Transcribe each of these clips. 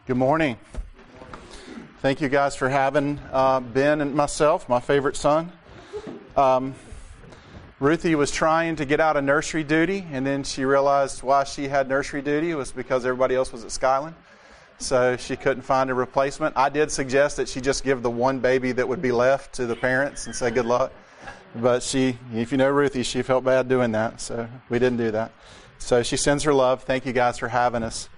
Good morning. Thank you guys for having Ben and myself, my favorite son. Ruthie was trying to get out of nursery duty, and then she realized why she had nursery duty was because everybody else was at Skyland. So she couldn't find a replacement. I did suggest that she just give the one baby that would be left to the parents and say good luck. But she, if you know Ruthie, she felt bad doing that, so we didn't do that. So she sends her love. Thank you guys for having us.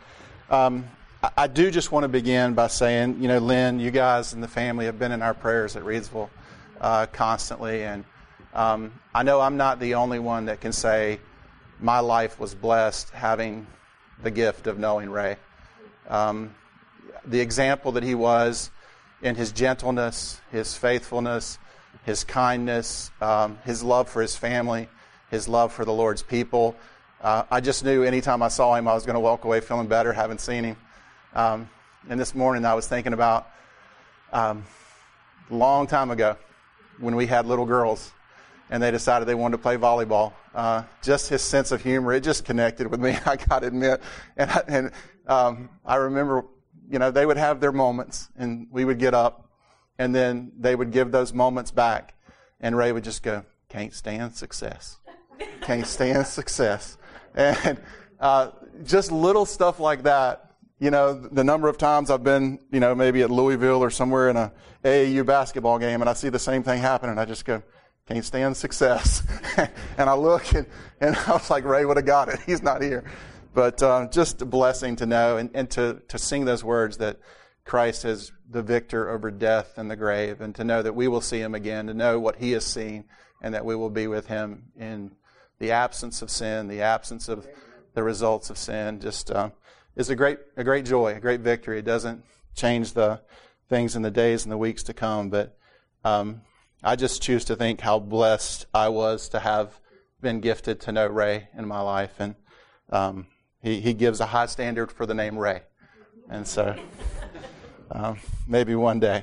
I do just want to begin by saying, Lynn, you guys and the family have been in our prayers at Reidsville constantly. And I know I'm not the only one that can say my life was blessed having the gift of knowing Ray. The example that he was in his gentleness, his faithfulness, his kindness, his love for his family, his love for the Lord's people. I just knew anytime I saw him, I was going to walk away feeling better, having seen him. And this morning I was thinking about a long time ago when we had little girls and they decided they wanted to play volleyball. Just his sense of humor, it just connected with me, I got to admit. And I remember, they would have their moments and we would get up and then they would give those moments back. And Ray would just go, "Can't stand success. Can't stand success." And just little stuff like that. The number of times I've been, maybe at Louisville or somewhere in a AAU basketball game and I see the same thing happen and I just go, "Can't stand success." And I look and I was like, Ray would have got it. He's not here. But just a blessing to know and to sing those words that Christ is the victor over death and the grave, and to know that we will see him again, to know what he has seen and that we will be with him in the absence of sin, the absence of the results of sin. Just is a great joy, a great victory. It doesn't change the things in the days and the weeks to come, but I just choose to think how blessed I was to have been gifted to know Ray in my life, and he gives a high standard for the name Ray, and so maybe one day.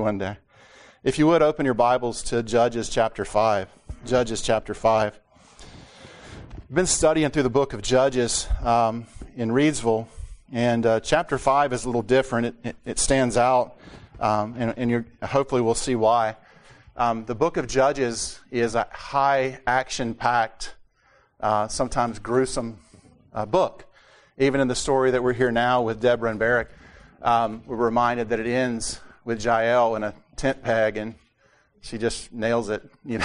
If you would open your Bibles to Judges chapter 5. Judges chapter 5. I've been studying through the book of Judges in Reidsville, and chapter 5 is a little different. It stands out, and hopefully we'll see why. The book of Judges is a high action-packed, sometimes gruesome book. Even in the story that we're here now with Deborah and Barak, we're reminded that it ends with Jael in a tent peg, and she just nails it.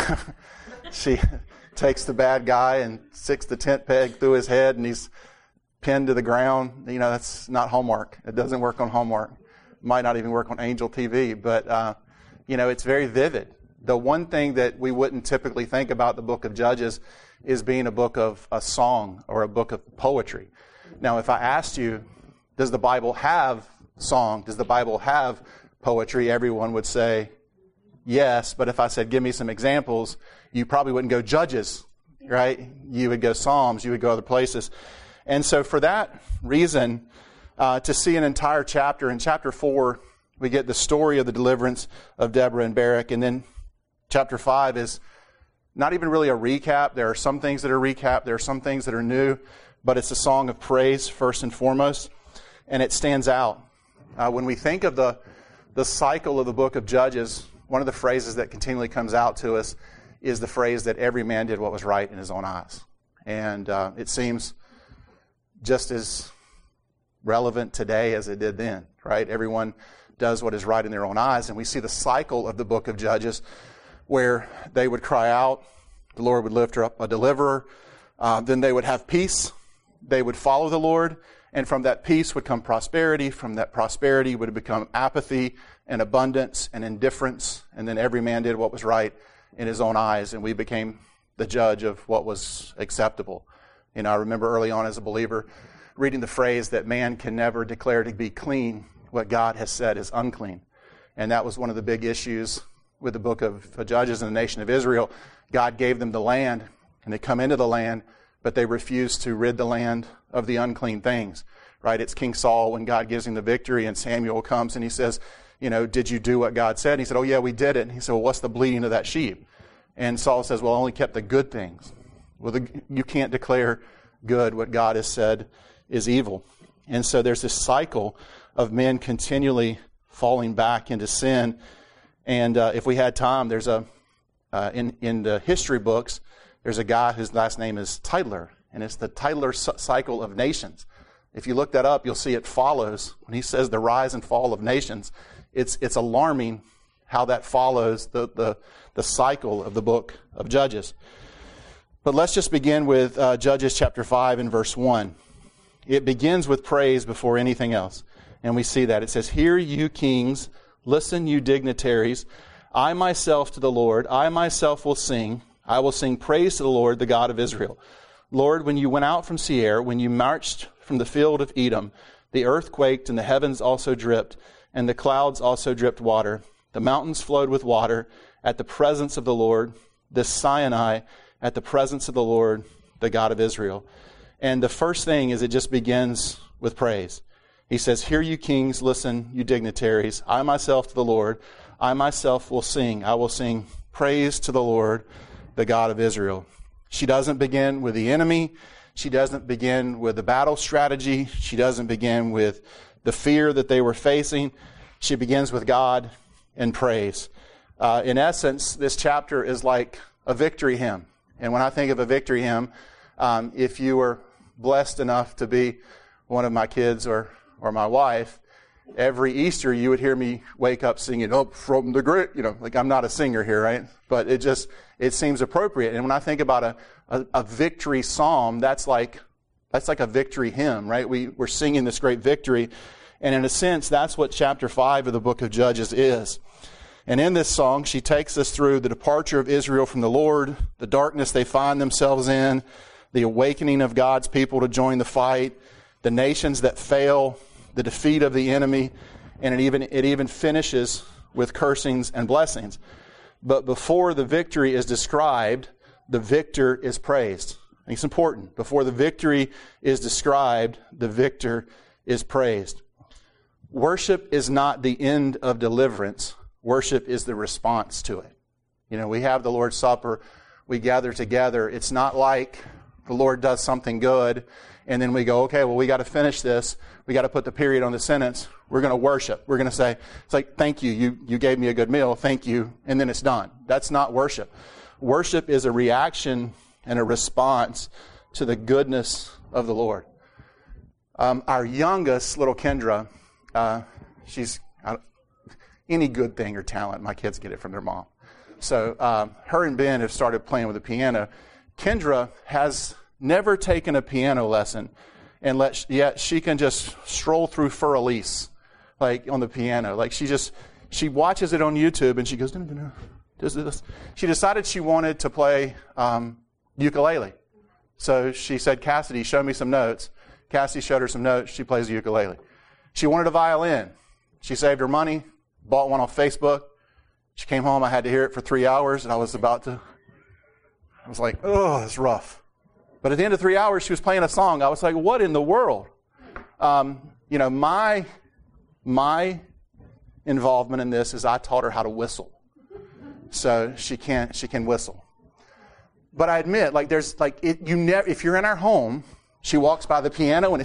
She takes the bad guy and sticks the tent peg through his head, and he's pinned to the ground. That's not Hallmark. It doesn't work on Hallmark. Might not even work on Angel TV, but it's very vivid. The one thing that we wouldn't typically think about the book of Judges is being a book of a song or a book of poetry. Now, if I asked you, does the Bible have song? Does the Bible have poetry? Everyone would say yes. But if I said, give me some examples, you probably wouldn't go Judges, right? You would go Psalms. You would go other places. And so for that reason, to see an entire chapter, in chapter 4, we get the story of the deliverance of Deborah and Barak. And then chapter 5 is not even really a recap. There are some things that are recap. There are some things that are new. But it's a song of praise, first and foremost. And it stands out. When we think of the cycle of the book of Judges, one of the phrases that continually comes out to us is the phrase that every man did what was right in his own eyes. And it seems just as relevant today as it did then, right? Everyone does what is right in their own eyes. And we see the cycle of the book of Judges where they would cry out, the Lord would lift up a deliverer, then they would have peace, they would follow the Lord, and from that peace would come prosperity. From that prosperity would become apathy and abundance and indifference. And then every man did what was right in his own eyes, and we became the judge of what was acceptable. I remember early on as a believer reading the phrase that man can never declare to be clean what God has said is unclean. And that was one of the big issues with the book of Judges and the nation of Israel. God gave them the land, and they come into the land, but they refuse to rid the land of the unclean things, right? It's King Saul when God gives him the victory, and Samuel comes and he says, did you do what God said? And he said, oh yeah, we did it. And he said, well, what's the bleating of that sheep? And Saul says, well, I only kept the good things. Well, you can't declare good what God has said is evil. And so there's this cycle of men continually falling back into sin. And if we had time, there's in the history books, there's a guy whose last name is Tytler, and it's the Tytler cycle of nations. If you look that up, you'll see it follows. When he says the rise and fall of nations, it's alarming how that follows the cycle of the book of Judges. But let's just begin with Judges chapter 5 and verse 1. It begins with praise before anything else. And we see that. It says, "Hear you kings, listen you dignitaries. I myself to the Lord, I myself will sing. I will sing praise to the Lord, the God of Israel. Lord, when you went out from Seir, when you marched from the field of Edom, the earth quaked and the heavens also dripped, and the clouds also dripped water. The mountains flowed with water at the presence of the Lord, this Sinai at the presence of the Lord, the God of Israel." And the first thing is it just begins with praise. He says, "Hear you kings, listen you dignitaries. I myself to the Lord, I myself will sing. I will sing praise to the Lord, the God of Israel." She doesn't begin with the enemy. She doesn't begin with the battle strategy. She doesn't begin with the fear that they were facing. She begins with God and praise. In essence, this chapter is like a victory hymn. And when I think of a victory hymn, if you were blessed enough to be one of my kids or my wife, every Easter you would hear me wake up singing, "Up from the great," like I'm not a singer here, right? But it seems appropriate. And when I think about a victory psalm, that's like a victory hymn, right? We're singing this great victory. And in a sense, that's what chapter 5 of the book of Judges is. And in this song, she takes us through the departure of Israel from the Lord, the darkness they find themselves in, the awakening of God's people to join the fight, the nations that fail, the defeat of the enemy, and it even finishes with cursings and blessings. But before the victory is described, the victor is praised. I think it's important. Before the victory is described, the victor is praised. Worship is not the end of deliverance. Worship is the response to it. We have the Lord's Supper. We gather together. It's not like the Lord does something good and then we go, okay, well, we got to finish this. We got to put the period on the sentence. We're going to worship. We're going to say, it's like, thank you. You gave me a good meal. Thank you. And then it's done. That's not worship. Worship is a reaction and a response to the goodness of the Lord. Our youngest, little Kendra, she's any good thing or talent, my kids get it from their mom. So her and Ben have started playing with the piano. Kendra has never taken a piano lesson, and yet she can just stroll through Fur Elise, like on the piano. Like she watches it on YouTube and she goes, no, does this. She decided she wanted to play ukulele. So she said, Cassidy, show me some notes. Cassidy showed her some notes. She plays the ukulele. She wanted a violin. She saved her money, bought one on Facebook. She came home. I had to hear it for 3 hours, and I was like, oh, it's rough. But at the end of 3 hours, she was playing a song. I was like, what in the world? My involvement in this is I taught her how to whistle. So she can whistle. But I admit, if you're in our home, she walks by the piano and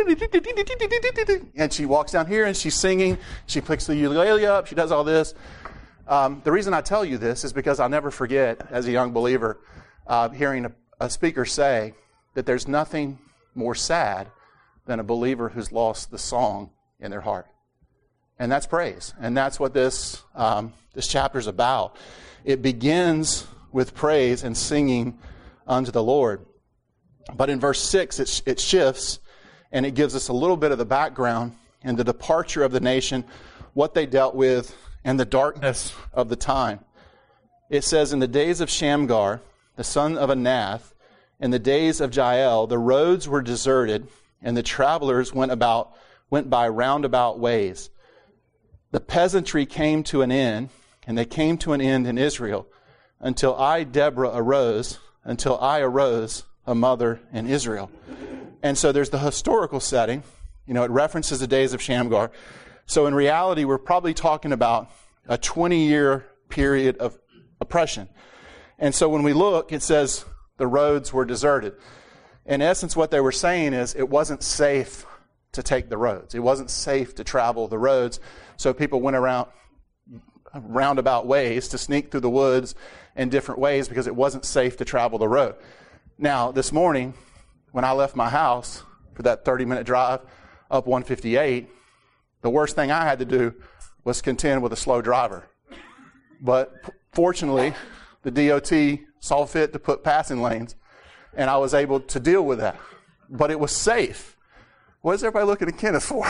and she walks down here and she's singing. She picks the ukulele up. She does all this. The reason I tell you this is because I'll never forget, as a young believer, hearing a speaker say that there's nothing more sad than a believer who's lost the song in their heart. And that's praise. And that's what this chapter's about. It begins with praise and singing unto the Lord. But in verse 6, it shifts, and it gives us a little bit of the background and the departure of the nation, what they dealt with, and the darkness of the time. It says, in the days of Shamgar, the son of Anath, in the days of Jael, the roads were deserted, and the travelers went by roundabout ways. The peasantry came to an end, and they came to an end in Israel, until I, Deborah, arose, a mother in Israel. And so there's the historical setting. It references the days of Shamgar. So in reality, we're probably talking about a 20-year period of oppression. And so when we look, it says the roads were deserted. In essence, what they were saying is it wasn't safe to take the roads. It wasn't safe to travel the roads. So people went around roundabout ways to sneak through the woods in different ways because it wasn't safe to travel the road. Now, this morning, when I left my house for that 30-minute drive up 158, the worst thing I had to do was contend with a slow driver. But fortunately, the DOT saw fit to put passing lanes, and I was able to deal with that. But it was safe. What is everybody looking at Kenneth for?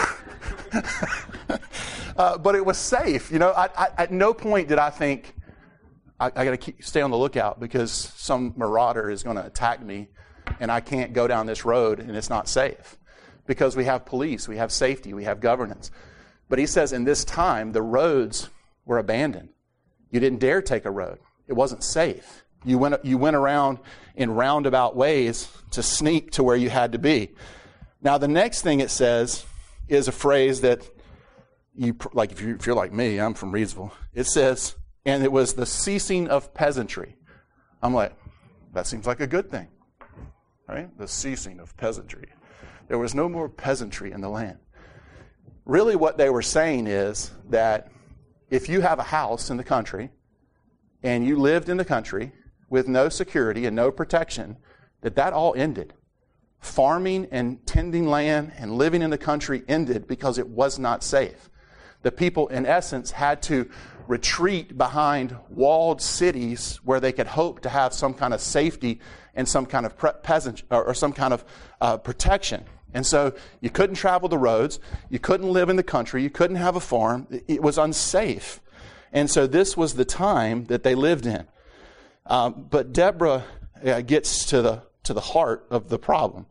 But it was safe. You know, at no point did I think, I got to stay on the lookout because some marauder is going to attack me and I can't go down this road and it's not safe. Because we have police, we have safety, we have governance. But he says in this time, the roads were abandoned. You didn't dare take a road. It wasn't safe. You went around in roundabout ways to sneak to where you had to be. Now, the next thing it says is a phrase that you, like if you're like me, I'm from Reedsville. It says, and it was the ceasing of peasantry. I'm like, that seems like a good thing, right? The ceasing of peasantry. There was no more peasantry in the land. Really what they were saying is that if you have a house in the country and you lived in the country with no security and no protection, that all ended. Farming and tending land and living in the country ended because it was not safe. The people, in essence, had to retreat behind walled cities where they could hope to have some kind of safety and some kind of some kind of protection. And so you couldn't travel the roads, you couldn't live in the country, you couldn't have a farm. It was unsafe. And so this was the time that they lived in. But Deborah gets to the heart of the problem.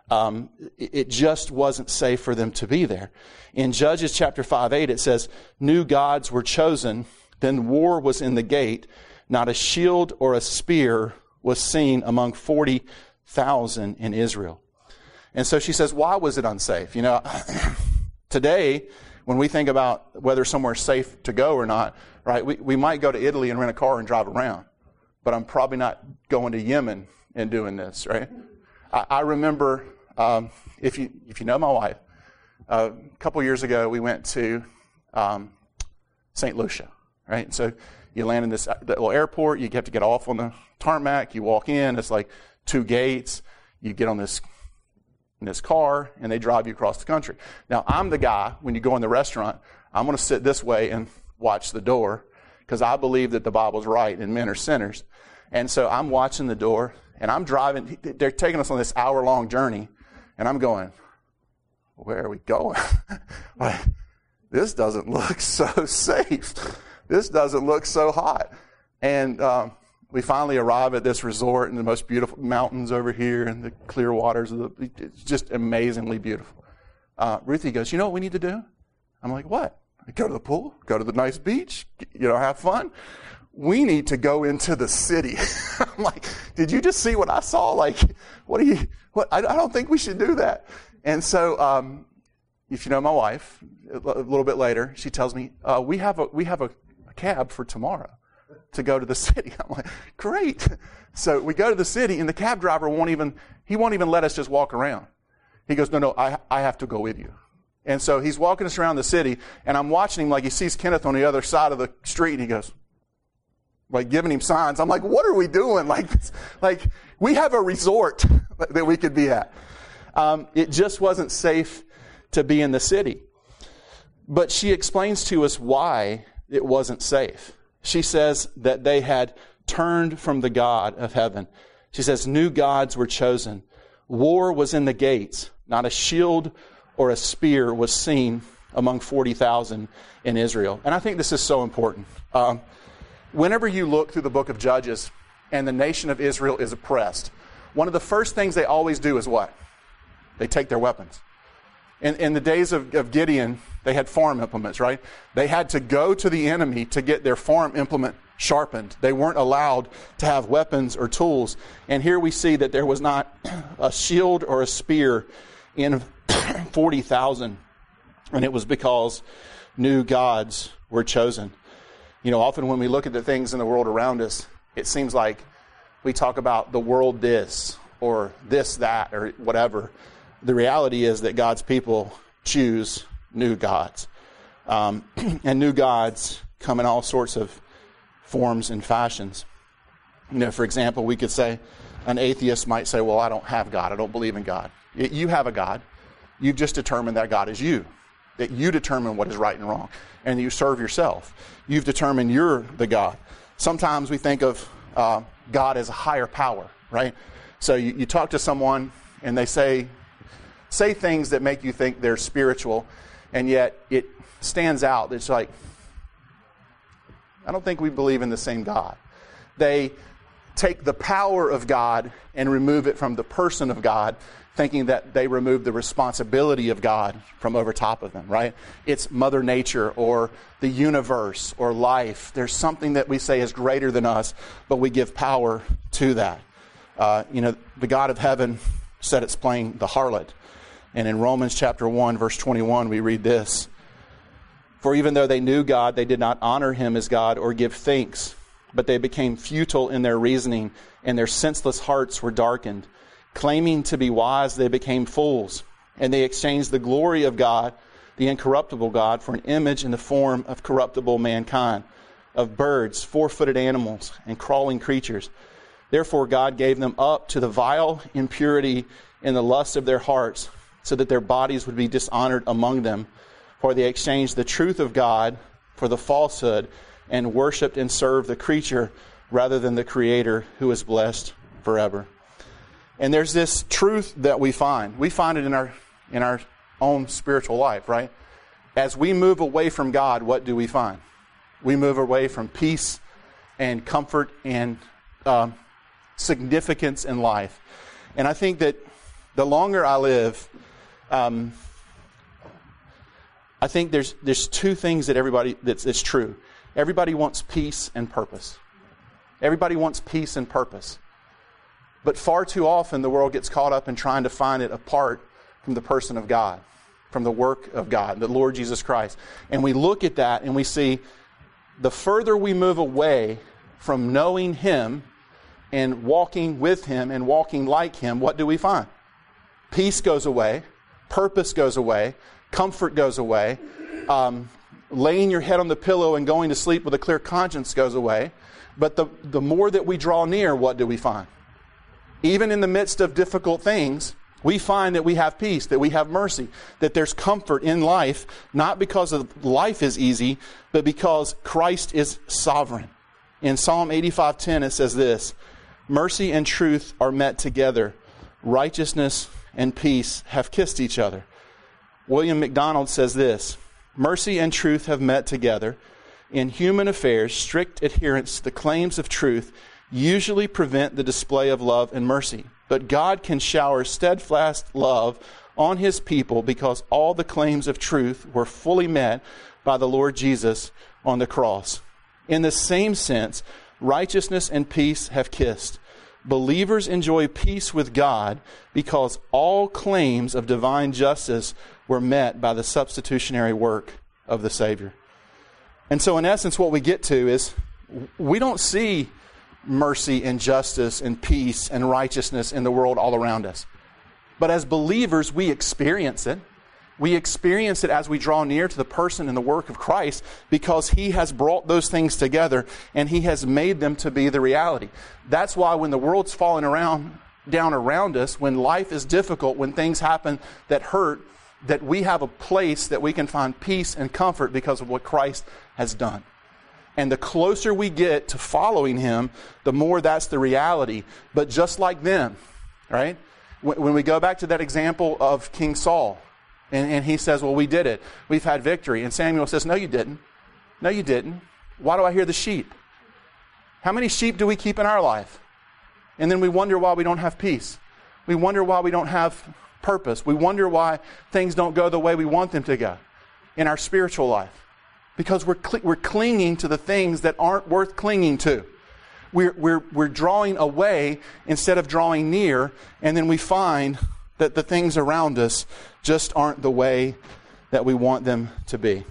It just wasn't safe for them to be there. In Judges chapter 5:8, it says, new gods were chosen, then war was in the gate, not a shield or a spear was seen among 40,000 in Israel. And so she says, why was it unsafe? You know, today, when we think about whether somewhere's safe to go or not, right, we might go to Italy and rent a car and drive around. But I'm probably not going to Yemen and doing this, right? I remember, if you know my wife, a couple years ago we went to St. Lucia, right? So you land in this little airport, you have to get off on the tarmac, you walk in, it's like 2 gates, you get on this car, and they drive you across the country. Now, I'm the guy, when you go in the restaurant, I'm going to sit this way and watch the door, because I believe that the Bible's right and men are sinners. And so I'm watching the door, and I'm driving. They're taking us on this hour-long journey, and I'm going, where are we going? Like, this doesn't look so safe. This doesn't look so hot. And we finally arrive at this resort and the most beautiful mountains over here and the clear waters. It's just amazingly beautiful. Ruthie goes, you know what we need to do? I'm like, what? Go to the pool, go to the nice beach, have fun. We need to go into the city. I'm like, did you just see what I saw? Like, I don't think we should do that. And so, if you know my wife, a little bit later, she tells me, we have a cab for tomorrow to go to the city. I'm like, great. So we go to the city, and the cab driver won't even let us just walk around. He goes, no, I have to go with you. And so he's walking us around the city, and I'm watching him like he sees Kenneth on the other side of the street, and he goes, like giving him signs. I'm like, what are we doing? Like we have a resort that we could be at. It just wasn't safe to be in the city. But she explains to us why it wasn't safe. She says that they had turned from the God of heaven. She says new gods were chosen. War was in the gates. Not a shield or a spear was seen among 40,000 in Israel. And I think this is so important. Whenever you look through the book of Judges and the nation of Israel is oppressed, one of the first things they always do is what? They take their weapons. In the days of Gideon, they had farm implements, right? They had to go to the enemy to get their farm implement sharpened. They weren't allowed to have weapons or tools. And here we see that there was not a shield or a spear in 40,000. And it was because new gods were chosen. Often when we look at the things in the world around us, it seems like we talk about the world this, or this, that, or whatever. the reality is that God's people choose new gods. And new gods come in all sorts of forms and fashions. For example, we could say, an atheist might say, well, I don't have God. I don't believe in God. You have a God. You've just determined that God is you. That you determine what is right and wrong. And you serve yourself. You've determined you're the God. Sometimes we think of God as a higher power, right? So you talk to someone and they say things that make you think they're spiritual, and yet it stands out. It's like, I don't think we believe in the same God. They take the power of God and remove it from the person of God, thinking that they remove the responsibility of God from over top of them, right? It's Mother Nature or the universe or life. There's something that we say is greater than us, but we give power to that. The God of heaven said it's playing the harlot. And in Romans chapter 1, verse 21, we read this: "For even though they knew God, they did not honor him as God or give thanks, but they became futile in their reasoning, and their senseless hearts were darkened. Claiming to be wise, they became fools, and they exchanged the glory of God, the incorruptible God, for an image in the form of corruptible mankind, of birds, four-footed animals, and crawling creatures. Therefore God gave them up to the vile impurity in the lust of their hearts, so that their bodies would be dishonored among them. For they exchanged the truth of God for the falsehood, and worshipped and served the creature rather than the Creator, who is blessed forever." And there's this truth that we find. We find it in our own spiritual life, right? As we move away from God, what do we find? We move away from peace and comfort and significance in life. And I think that the longer I live, I think there's two things that's true. Everybody wants peace and purpose. Everybody wants peace and purpose. But far too often the world gets caught up in trying to find it apart from the person of God, from the work of God, the Lord Jesus Christ. And we look at that and we see the further we move away from knowing Him and walking with Him and walking like Him, what do we find? Peace goes away, purpose goes away, comfort goes away, laying your head on the pillow and going to sleep with a clear conscience goes away. But the more that we draw near, what do we find? Even in the midst of difficult things, we find that we have peace, that we have mercy, that there's comfort in life, not because of life is easy, but because Christ is sovereign. In Psalm 85:10 it says this: "Mercy and truth are met together. Righteousness and peace have kissed each other." William MacDonald says this: "Mercy and truth have met together. In human affairs, strict adherence to the claims of truth usually prevent the display of love and mercy. But God can shower steadfast love on His people because all the claims of truth were fully met by the Lord Jesus on the cross. In the same sense, righteousness and peace have kissed. Believers enjoy peace with God because all claims of divine justice were met by the substitutionary work of the Savior." And so in essence, what we get to is we don't see mercy and justice and peace and righteousness in the world all around us. But as believers, we experience it. We experience it as we draw near to the person and the work of Christ, because He has brought those things together and He has made them to be the reality. That's why when the world's falling down around us, when life is difficult, when things happen that hurt, that we have a place that we can find peace and comfort because of what Christ has done. And the closer we get to following Him, the more that's the reality. But just like them, right? When we go back to that example of King Saul, and he says, well, we did it. We've had victory. And Samuel says, no, you didn't. No, you didn't. Why do I hear the sheep? How many sheep do we keep in our life? And then we wonder why we don't have peace. We wonder why we don't have purpose. We wonder why things don't go the way we want them to go in our spiritual life. Because we're clinging to the things that aren't worth clinging to. We're drawing away instead of drawing near, and then we find that the things around us just aren't the way that we want them to be.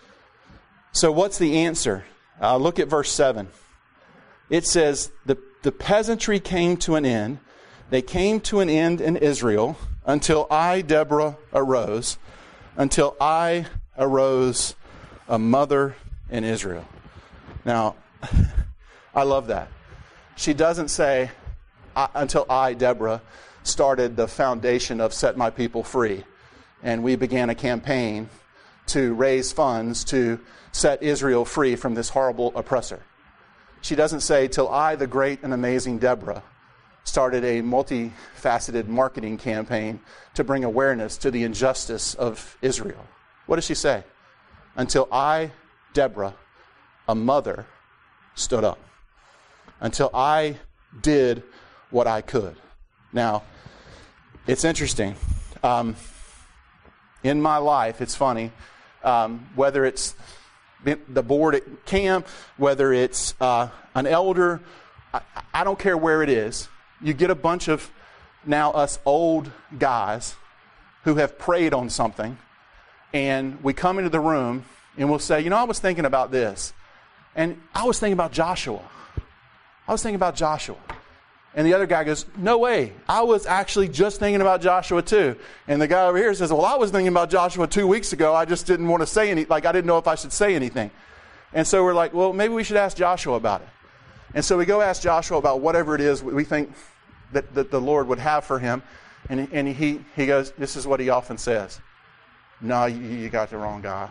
So what's the answer? Look at verse 7. It says, the peasantry came to an end. They came to an end in Israel. until I, Deborah, arose, until I arose a mother in Israel. Now, I love that. She doesn't say, until I, Deborah, started the foundation of Set My People Free, and we began a campaign to raise funds to set Israel free from this horrible oppressor. She doesn't say, till I, the great and amazing Deborah, started a multifaceted marketing campaign to bring awareness to the injustice of Israel. What does she say? Until I, Deborah, a mother, stood up. Until I did what I could. Now, it's interesting. In my life, it's funny, whether it's the board at camp, whether it's an elder, I don't care where it is. You get a bunch of now us old guys who have prayed on something, and we come into the room and we'll say, I was thinking about this. And I was thinking about Joshua. And the other guy goes, no way. I was actually just thinking about Joshua too. And the guy over here says, well, I was thinking about Joshua 2 weeks ago. I just didn't want to say anything. I didn't know if I should say anything. And so we're like, well, maybe we should ask Joshua about it. And so we go ask Joshua about whatever it is we think that the Lord would have for him. And he goes, this is what he often says. No, you got the wrong guy.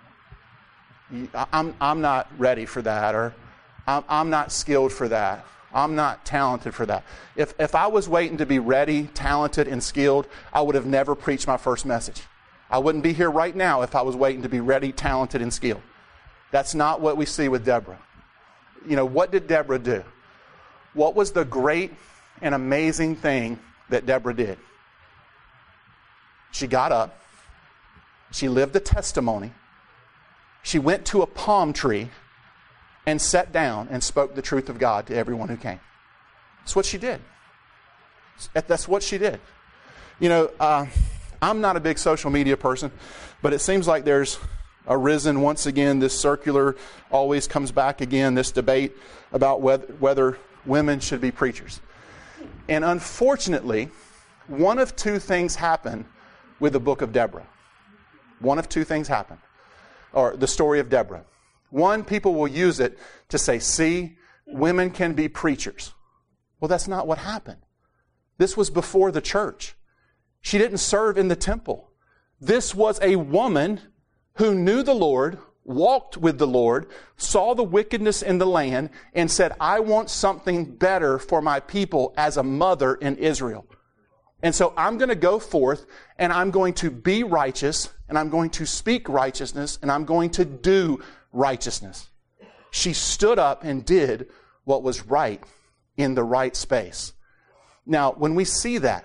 I'm not ready for that, or I'm not skilled for that. I'm not talented for that. If I was waiting to be ready, talented, and skilled, I would have never preached my first message. I wouldn't be here right now if I was waiting to be ready, talented, and skilled. That's not what we see with Deborah. What did Deborah do? What was the great and amazing thing that Deborah did? She got up. She lived the testimony. She went to a palm tree and sat down and spoke the truth of God to everyone who came. That's what she did. That's what she did. I'm not a big social media person, but it seems like there's arisen once again, this circular always comes back again, this debate about whether women should be preachers. And unfortunately, one of two things happened with the book of Deborah. One of two things happened, or the story of Deborah. One, people will use it to say, see, women can be preachers. Well, that's not what happened. This was before the church. She didn't serve in the temple. This was a woman who knew the Lord, walked with the Lord, saw the wickedness in the land, and said, I want something better for my people as a mother in Israel. And so I'm going to go forth, and I'm going to be righteous, and I'm going to speak righteousness, and I'm going to do righteousness. She stood up and did what was right in the right space. Now, when we see that,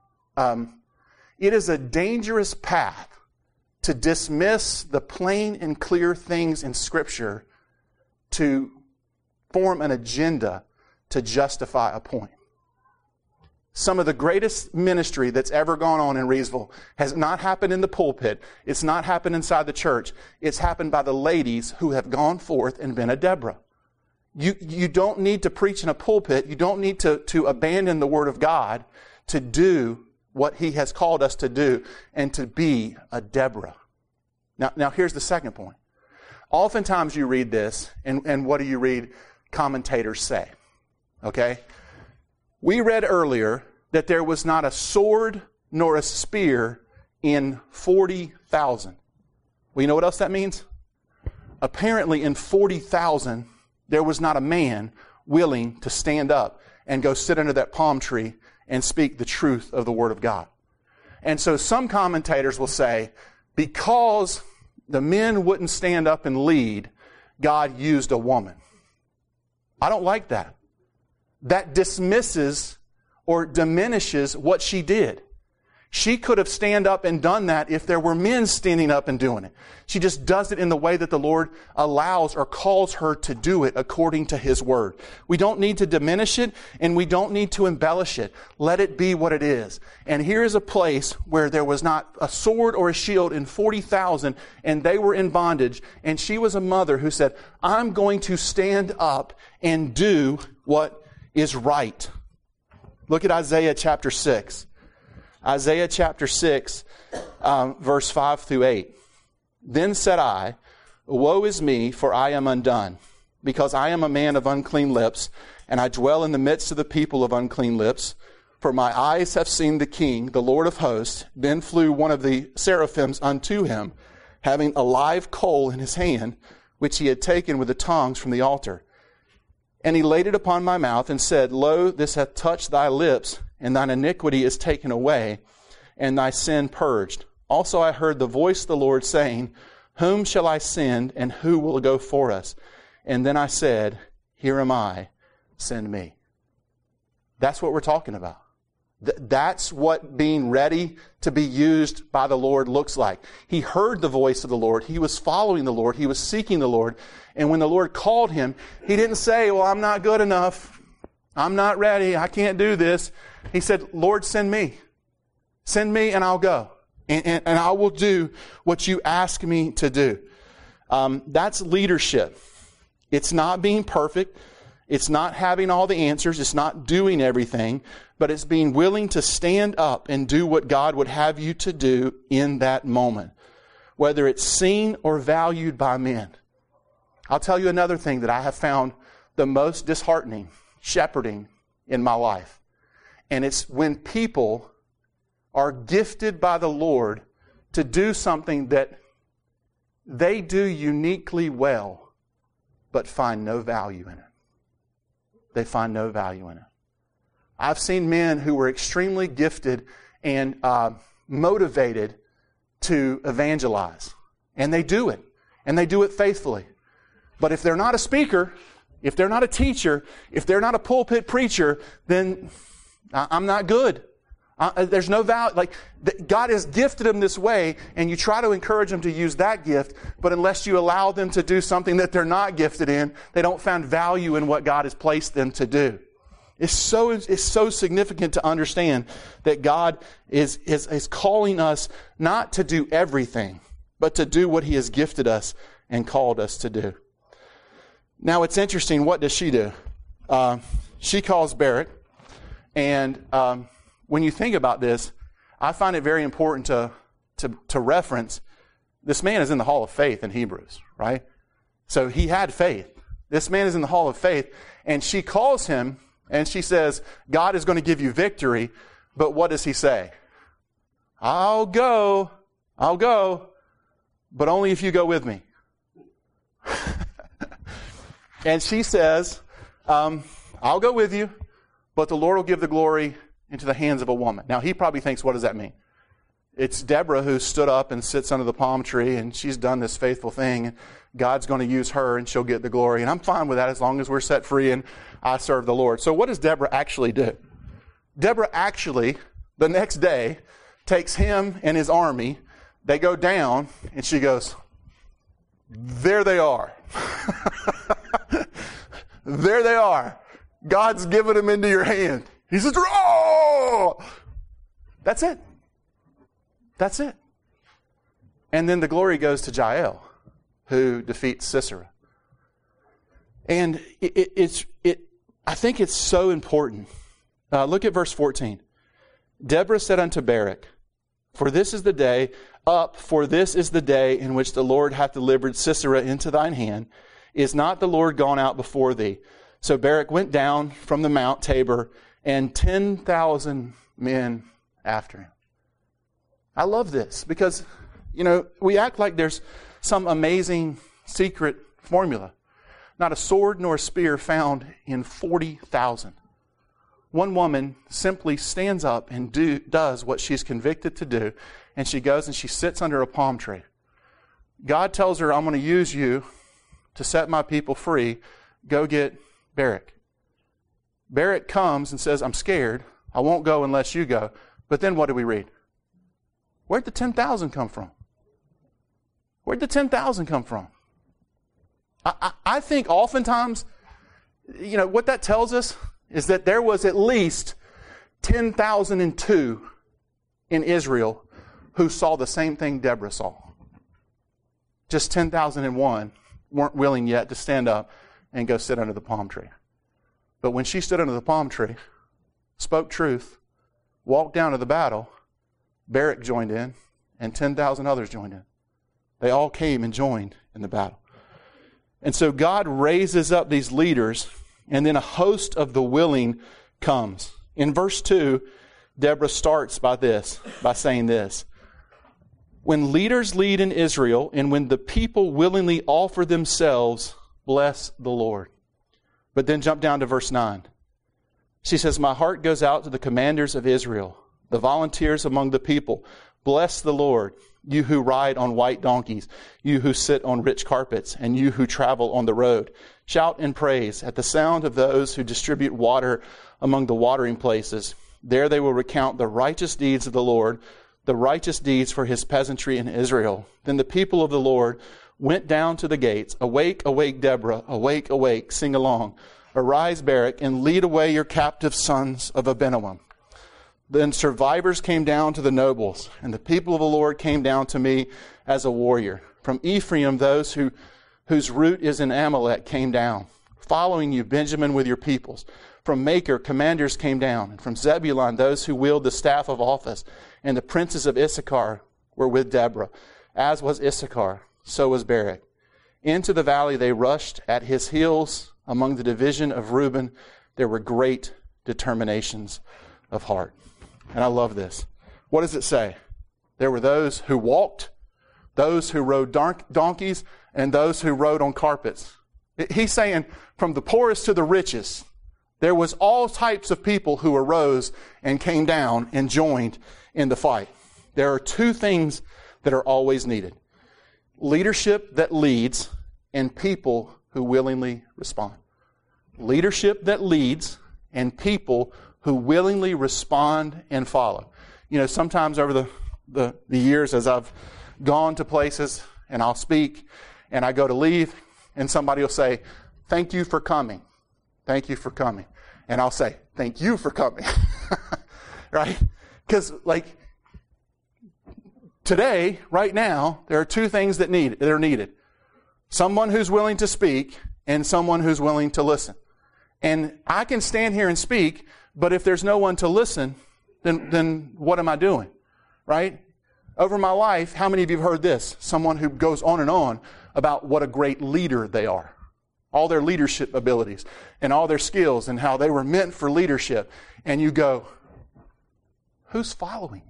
it is a dangerous path to dismiss the plain and clear things in Scripture to form an agenda to justify a point. Some of the greatest ministry that's ever gone on in Reevesville has not happened in the pulpit. It's not happened inside the church. It's happened by the ladies who have gone forth and been a Deborah. You don't need to preach in a pulpit. You don't need to abandon the Word of God to do what He has called us to do and to be a Deborah. Now here's the second point. Oftentimes you read this, and what do you read commentators say? Okay? We read earlier that there was not a sword nor a spear in 40,000. Well, you know what else that means? Apparently in 40,000, there was not a man willing to stand up and go sit under that palm tree and speak the truth of the Word of God. And so some commentators will say, because the men wouldn't stand up and lead, God used a woman. I don't like that. That dismisses or diminishes what she did. She could have stand up and done that if there were men standing up and doing it. She just does it in the way that the Lord allows or calls her to do it according to His Word. We don't need to diminish it, and we don't need to embellish it. Let it be what it is. And here is a place where there was not a sword or a shield in 40,000, and they were in bondage. And she was a mother who said, I'm going to stand up and do what is right. Look at Isaiah chapter 6. Isaiah chapter 6, verse 5 through 8. Then said I, woe is me, for I am undone, because I am a man of unclean lips, and I dwell in the midst of the people of unclean lips. For my eyes have seen the King, the Lord of hosts. Then flew one of the seraphims unto him, having a live coal in his hand, which he had taken with the tongs from the altar. And he laid it upon my mouth, and said, Lo, this hath touched thy lips, and thine iniquity is taken away, and thy sin purged. Also I heard the voice of the Lord saying, Whom shall I send, and who will go for us? And then I said, Here am I, send me. That's what we're talking about. That's what being ready to be used by the Lord looks like. He heard the voice of the Lord. He was following the Lord. He was seeking the Lord. And when the Lord called him, he didn't say, well, I'm not good enough. I'm not ready. I can't do this. He said, Lord, send me. Send me and I'll go. And I will do what you ask me to do. That's leadership. It's not being perfect. It's not having all the answers. It's not doing everything. But it's being willing to stand up and do what God would have you to do in that moment. Whether it's seen or valued by men. I'll tell you another thing that I have found the most disheartening, shepherding in my life. And it's when people are gifted by the Lord to do something that they do uniquely well, but find no value in it. They find no value in it. I've seen men who were extremely gifted and motivated to evangelize. And they do it. And they do it faithfully. But if they're not a speaker, if they're not a teacher, if they're not a pulpit preacher, then I'm not good. There's no value. Like, God has gifted them this way, and you try to encourage them to use that gift, but unless you allow them to do something that they're not gifted in, they don't find value in what God has placed them to do. It's so significant to understand that God is calling us not to do everything, but to do what He has gifted us and called us to do. Now, it's interesting. What does she do? She calls Barak, and when you think about this, I find it very important to reference this man is in the Hall of Faith in Hebrews, right? So he had faith. This man is in the Hall of Faith, and she calls him, and she says, God is going to give you victory, but what does he say? I'll go, but only if you go with me. And she says, I'll go with you, but the Lord will give the glory into the hands of a woman. Now, he probably thinks, what does that mean? It's Deborah who stood up and sits under the palm tree, and she's done this faithful thing, and God's going to use her, and she'll get the glory. And I'm fine with that as long as we're set free and I serve the Lord. So what does Deborah actually do? Deborah actually, the next day, takes him and his army. They go down, and she goes, there they are. There they are. God's given them into your hand. He says, oh! That's it. That's it. And then the glory goes to Jael, who defeats Sisera. And I think it's so important. Look at verse 14. Deborah said unto Barak, for this is the day in which the Lord hath delivered Sisera into thine hand. Is not the Lord gone out before thee? So Barak went down from the Mount Tabor, and 10,000 men after him. I love this because, we act like there's some amazing secret formula. Not a sword nor a spear found in 40,000. One woman simply stands up and does what she's convicted to do, and she goes and she sits under a palm tree. God tells her, I'm going to use you to set my people free. Go get Barak. Barak comes and says, I'm scared. I won't go unless you go. But then what do we read? Where'd the 10,000 come from? Where'd the 10,000 come from? I think oftentimes, what that tells us is that there was at least 10,002 in Israel who saw the same thing Deborah saw. Just 10,001 weren't willing yet to stand up and go sit under the palm tree. But when she stood under the palm tree, spoke truth, walked down to the battle, Barak joined in, and 10,000 others joined in. They all came and joined in the battle. And so God raises up these leaders, and then a host of the willing comes. In verse 2, Deborah starts by saying this. When leaders lead in Israel, and when the people willingly offer themselves, bless the Lord. But then jump down to verse 9. She says, my heart goes out to the commanders of Israel, the volunteers among the people. Bless the Lord, you who ride on white donkeys, you who sit on rich carpets, and you who travel on the road. Shout and praise at the sound of those who distribute water among the watering places. There they will recount the righteous deeds of the Lord, the righteous deeds for his peasantry in Israel. Then the people of the Lord went down to the gates. Awake, awake, Deborah. Awake, awake. Sing along. Arise, Barak, and lead away your captive sons of Abinoam. Then survivors came down to the nobles, and the people of the Lord came down to me as a warrior. From Ephraim, those whose root is in Amalek came down, following you, Benjamin, with your peoples. From Maker, commanders came down, and from Zebulun, those who wield the staff of office. And the princes of Issachar were with Deborah. As was Issachar, so was Barak. Into the valley they rushed at his heels. Among the division of Reuben, there were great determinations of heart. And I love this. What does it say? There were those who walked, those who rode donkeys, and those who rode on carpets. He's saying from the poorest to the richest, there was all types of people who arose and came down and joined in the fight. There are two things that are always needed. Leadership that leads and people who willingly respond. Leadership that leads and people who willingly respond and follow. You know, sometimes over the years as I've gone to places and I'll speak and I go to leave and somebody will say, thank you for coming. Thank you for coming. And I'll say, thank you for coming. Right? Because like today, right now, there are two things that are needed. Someone who's willing to speak and someone who's willing to listen. And I can stand here and speak, but if there's no one to listen, then what am I doing? Right? Over my life, how many of you have heard this? Someone who goes on and on about what a great leader they are. All their leadership abilities and all their skills and how they were meant for leadership. And you go, who's following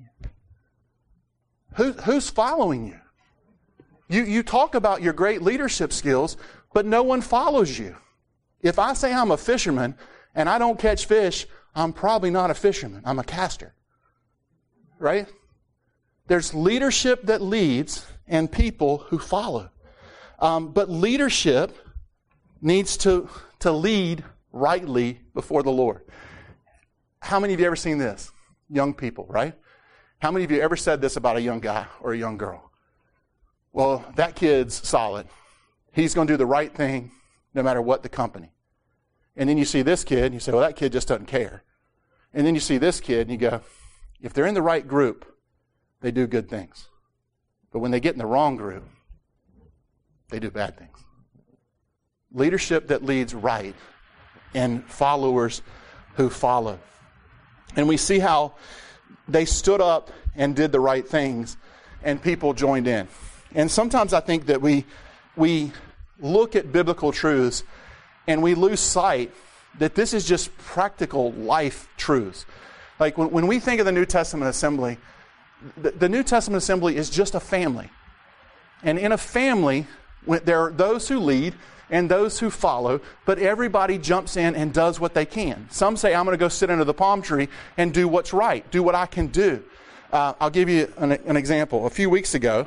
you? Who's following you? You talk about your great leadership skills, but no one follows you. If I say I'm a fisherman and I don't catch fish, I'm probably not a fisherman. I'm a caster. Right? There's leadership that leads and people who follow. But leadership needs to lead rightly before the Lord. How many of you ever seen this? Young people, right? How many of you ever said this about a young guy or a young girl? Well, that kid's solid. He's going to do the right thing no matter what the company. And then you see this kid and you say, well, that kid just doesn't care. And then you see this kid and you go, if they're in the right group, they do good things. But when they get in the wrong group, they do bad things. Leadership that leads right and followers who follow. And we see how they stood up and did the right things and people joined in. And sometimes I think that we look at biblical truths and we lose sight that this is just practical life truths. Like when we think of the New Testament assembly, the New Testament assembly is just a family. And in a family, there are those who lead and those who follow, but everybody jumps in and does what they can. Some say, I'm going to go sit under the palm tree and do what's right, do what I can do. I'll give you an example. A few weeks ago,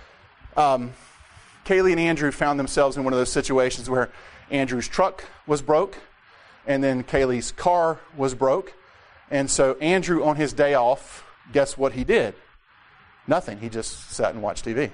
Kaylee and Andrew found themselves in one of those situations where Andrew's truck was broke, and then Kaylee's car was broke. And so Andrew, on his day off, guess what he did? Nothing. He just sat and watched TV.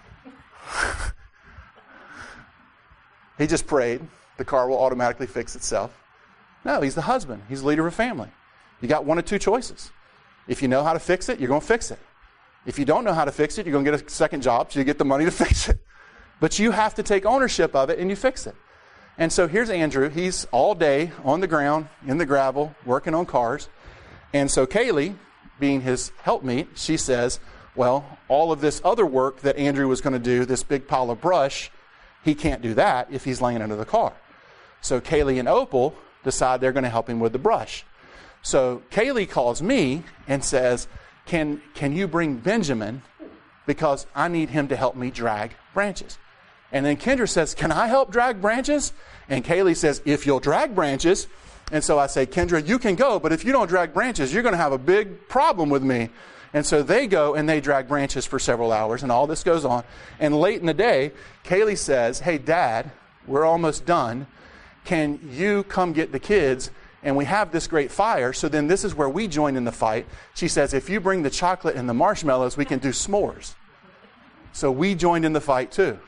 He just prayed. The car will automatically fix itself. No, he's the husband. He's the leader of a family. You got one of two choices. If you know how to fix it, you're going to fix it. If you don't know how to fix it, you're going to get a second job so you get the money to fix it. But you have to take ownership of it and you fix it. And so here's Andrew. He's all day on the ground, in the gravel, working on cars. And so Kaylee being his helpmeet, she says, well, all of this other work that Andrew was going to do, this big pile of brush, he can't do that if he's laying under the car. So Kaylee and Opal decide they're going to help him with the brush. So Kaylee calls me and says, can you bring Benjamin, because I need him to help me drag branches. And then Kendra says, can I help drag branches? And Kaylee says, if you'll drag branches. And so I say, Kendra, you can go, but if you don't drag branches, you're going to have a big problem with me. And so they go and they drag branches for several hours, and all this goes on. And late in the day, Kaylee says, hey, Dad, we're almost done. Can you come get the kids? And we have this great fire. So then this is where we join in the fight. She says, if you bring the chocolate and the marshmallows, we can do s'mores. So we joined in the fight too.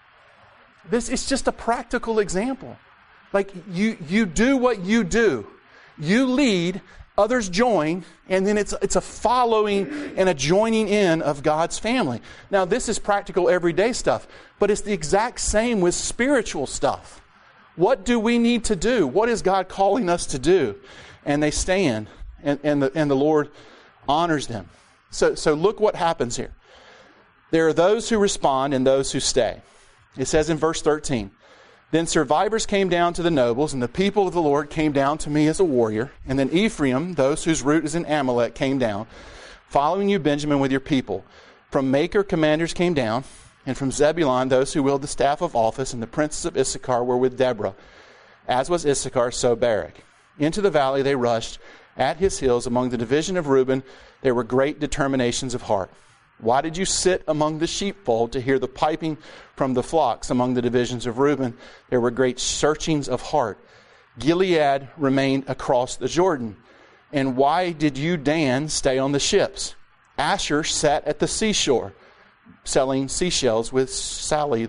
This is just a practical example. Like you do what you do. You lead, others join, and then it's a following and a joining in of God's family. Now this is practical everyday stuff, but it's the exact same with spiritual stuff. What do we need to do? What is God calling us to do? And they stand, and the Lord honors them. So look what happens here. There are those who respond and those who stay. It says in verse 13, then survivors came down to the nobles, and the people of the Lord came down to me as a warrior. And then Ephraim, those whose root is in Amalek, came down, following you, Benjamin, with your people. From Maker, commanders came down, and from Zebulun, those who wield the staff of office, and the princes of Issachar were with Deborah. As was Issachar, so Barak. Into the valley they rushed. At his heels, among the division of Reuben, there were great determinations of heart. Why did you sit among the sheepfold to hear the piping from the flocks? Among the divisions of Reuben, there were great searchings of heart. Gilead remained across the Jordan. And why did you, Dan, stay on the ships? Asher sat at the seashore, selling seashells with Sally.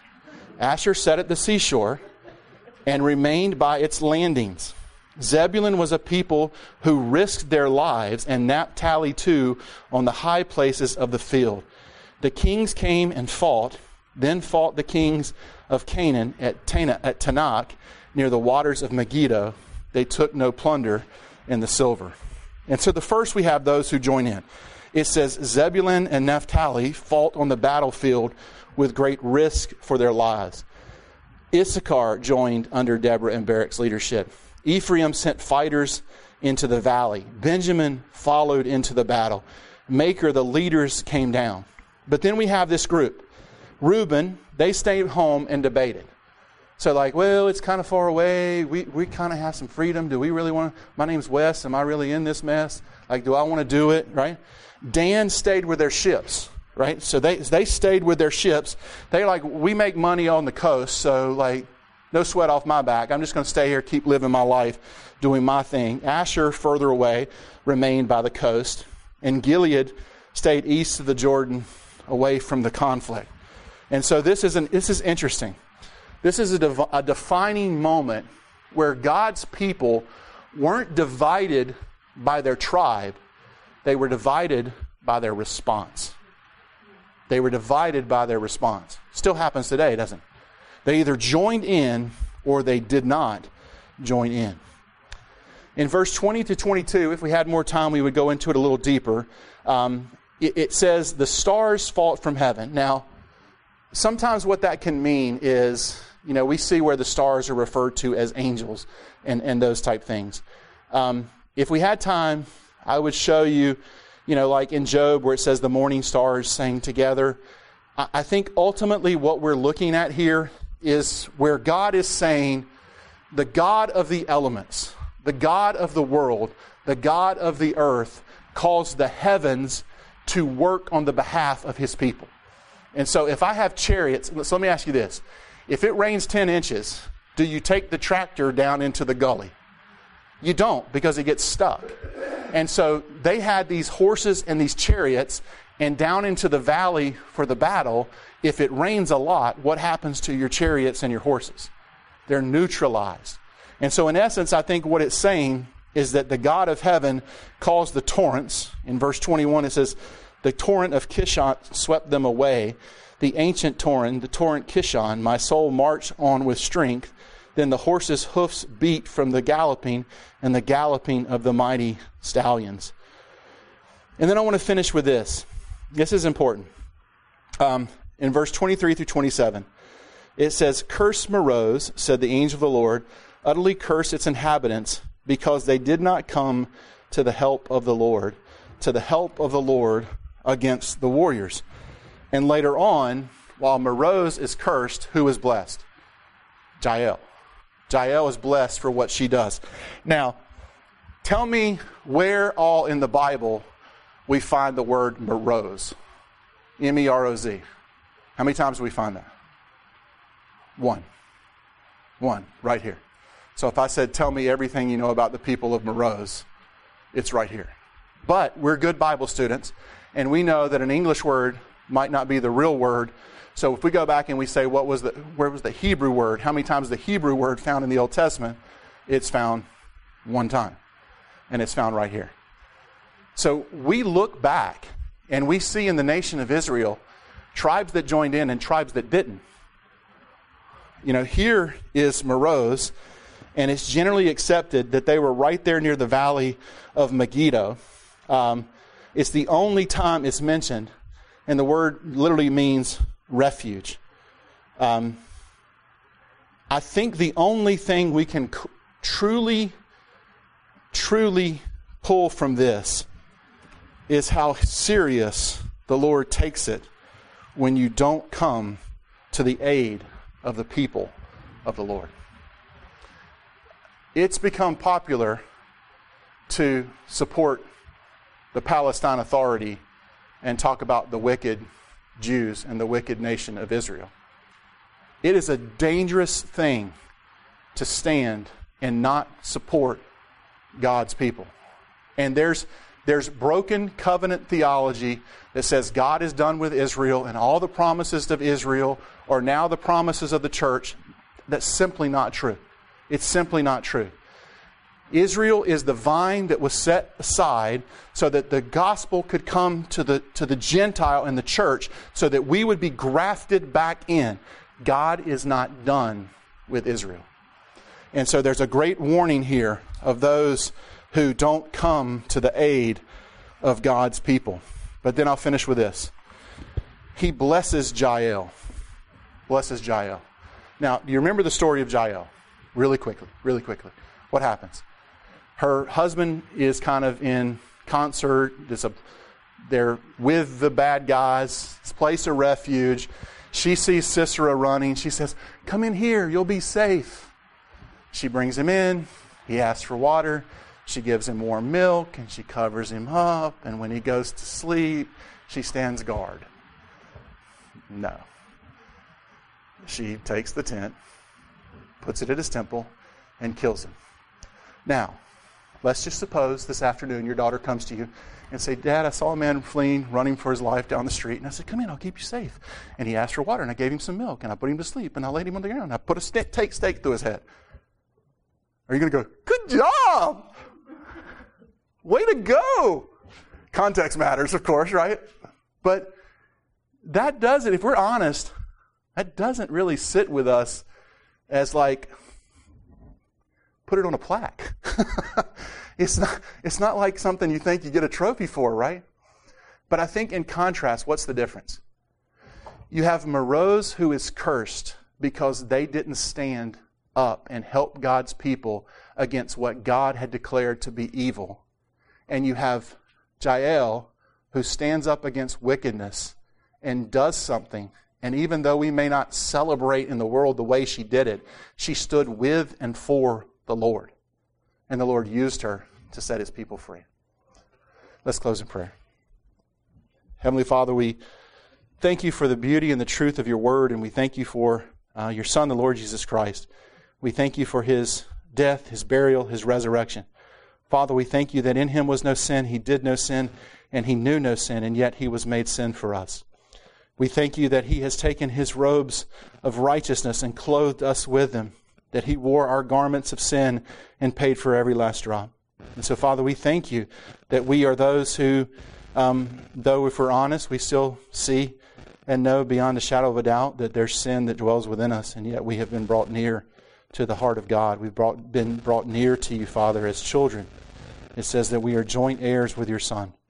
Asher sat at the seashore and remained by its landings. Zebulun was a people who risked their lives, and Naphtali too, on the high places of the field. The kings came and fought, then fought the kings of Canaan at Tanakh, near the waters of Megiddo. They took no plunder in the silver. And so the first we have those who join in. It says Zebulun and Naphtali fought on the battlefield with great risk for their lives. Issachar joined under Deborah and Barak's leadership. Ephraim sent fighters into the valley. Benjamin followed into the battle. Maker, the leaders, came down. But then we have this group. Reuben, they stayed home and debated. So well, it's kind of far away. We kind of have some freedom. Do we really want to? My name's Wes. Am I really in this mess? Do I want to do it? Right? Dan stayed with their ships. Right? So they stayed with their ships. They're we make money on the coast. So no sweat off my back. I'm just going to stay here, keep living my life, doing my thing. Asher, further away, remained by the coast. And Gilead stayed east of the Jordan, away from the conflict. And so this is interesting. This is a defining moment where God's people weren't divided by their tribe. They were divided by their response. They were divided by their response. Still happens today, doesn't it? They either joined in or they did not join in. In verse 20 to 22, if we had more time, we would go into it a little deeper. It says, the stars fought from heaven. Now, sometimes what that can mean is, we see where the stars are referred to as angels and those type things. If we had time, I would show you, like in Job where it says the morning stars sang together. I think ultimately what we're looking at here is where God is saying, the God of the elements, the God of the world, the God of the earth, calls the heavens to work on the behalf of his people. And so if I have chariots, so let me ask you this. If it rains 10 inches, do you take the tractor down into the gully? You don't, because it gets stuck. And so they had these horses and these chariots, and down into the valley for the battle, if it rains a lot, what happens to your chariots and your horses? They're neutralized. And so in essence, I think what it's saying is that the God of heaven caused the torrents. In verse 21, it says, the torrent of Kishon swept them away. The ancient torrent, the torrent Kishon, my soul marched on with strength. Then the horses' hoofs beat from the galloping and the galloping of the mighty stallions. And then I want to finish with this. This is important. In verse 23 through 27, it says, "Curse Meroz, said the angel of the Lord, utterly curse its inhabitants, because they did not come to the help of the Lord, against the warriors." And later on, while Meroz is cursed, who is blessed? Jael. Jael is blessed for what she does. Now, tell me where all in the Bible we find the word Meroz. M-E-R-O-Z. How many times do we find that? One, right here. So if I said, tell me everything you know about the people of Meroz, it's right here. But we're good Bible students, and we know that an English word might not be the real word. So if we go back and we say, where was the Hebrew word? How many times is the Hebrew word found in the Old Testament? It's found one time. And it's found right here. So we look back and we see in the nation of Israel tribes that joined in and tribes that didn't. Here is Meroz, and it's generally accepted that they were right there near the valley of Megiddo. It's the only time it's mentioned, and the word literally means refuge. I think the only thing we can truly pull from this is how serious the Lord takes it when you don't come to the aid of the people of the Lord. It's become popular to support the Palestine Authority and talk about the wicked Jews and the wicked nation of Israel. It is a dangerous thing to stand and not support God's people. And there's broken covenant theology that says God is done with Israel and all the promises of Israel are now the promises of the church. That's simply not true. It's simply not true. Israel is the vine that was set aside so that the gospel could come to the Gentile and the church so that we would be grafted back in. God is not done with Israel. And so there's a great warning here of those who don't come to the aid of God's people. But then I'll finish with this. He blesses Jael. Blesses Jael. Now, do you remember the story of Jael? Really quickly. What happens? Her husband is kind of in concert. They're with the bad guys. It's a place of refuge. She sees Sisera running. She says, "Come in here. You'll be safe." She brings him in. He asks for water. She gives him warm milk, and she covers him up. And when he goes to sleep, she stands guard. No. She takes the tent, puts it at his temple, and kills him. Now, let's just suppose this afternoon your daughter comes to you and say, "Dad, I saw a man fleeing, running for his life down the street." And I said, "Come in, I'll keep you safe." And he asked for water, and I gave him some milk, and I put him to sleep, and I laid him on the ground, and I put a stake through his head. Are you going to go, "Good job! Way to go!" Context matters, of course, right? But that doesn't, if we're honest, that doesn't really sit with us as like, put it on a plaque. It's not like something you think you get a trophy for, right? But I think in contrast, what's the difference? You have Meroz who is cursed because they didn't stand up and help God's people against what God had declared to be evil. And you have Jael who stands up against wickedness and does something. And even though we may not celebrate in the world the way she did it, she stood with and for the Lord. And the Lord used her to set His people free. Let's close in prayer. Heavenly Father, we thank you for the beauty and the truth of your word, and we thank you for your Son, the Lord Jesus Christ. We thank you for His death, His burial, His resurrection. Father, we thank you that in Him was no sin, He did no sin, and He knew no sin, and yet He was made sin for us. We thank you that He has taken His robes of righteousness and clothed us with them, that He wore our garments of sin and paid for every last drop. And so, Father, we thank you that we are those who, though if we're honest, we still see and know beyond a shadow of a doubt that there's sin that dwells within us, and yet we have been brought near to the heart of God. We've been brought near to you, Father, as children. It says that we are joint heirs with your Son.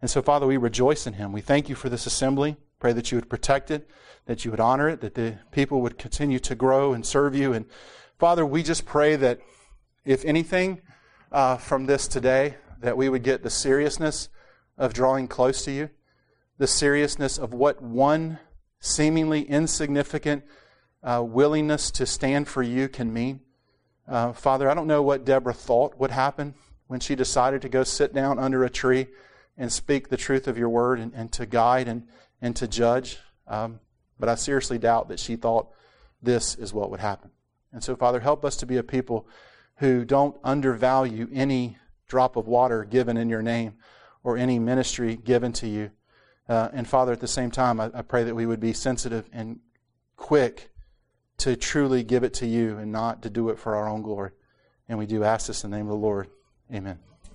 And so, Father, we rejoice in him. We thank you for this assembly. Pray that you would protect it, that you would honor it, that the people would continue to grow and serve you. And Father, we just pray that if anything from this today, that we would get the seriousness of drawing close to you, the seriousness of what one seemingly insignificant willingness to stand for you can mean. Father, I don't know what Deborah thought would happen when she decided to go sit down under a tree and speak the truth of your word and to guide and to judge. But I seriously doubt that she thought this is what would happen. And so, Father, help us to be a people who don't undervalue any drop of water given in your name or any ministry given to you. And Father, at the same time, I pray that we would be sensitive and quick to truly give it to you and not to do it for our own glory. And we do ask this in the name of the Lord. Amen.